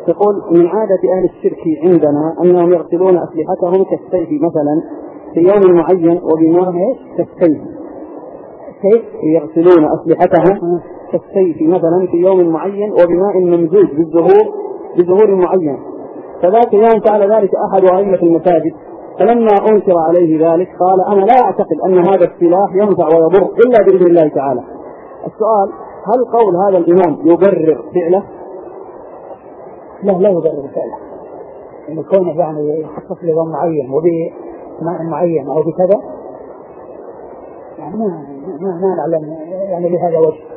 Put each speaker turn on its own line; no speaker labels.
يقول من عادة أهل الشرك عندنا أنهم يغسلون أسلحتهم كالسيف مثلا في يوم معين وبماء كالسيف، يغسلون أسلحتهم كالسيف مثلا في يوم معين وبماء ممزوج بزهور معين. فذاك يوم فعل ذلك أحد أئمة المساجد، فلما أنكر عليه ذلك قال أنا لا أعتقد أن هذا السلاح ينفع ويضر إلا بإذن الله تعالى. السؤال: هل قول هذا الإمام يبرر فعله؟
لا يبرر فعله، إن كونه يعني يخصص ليوم معين وبماء معين أو بكذا يعني ما نعلم يعني لهذا وجه.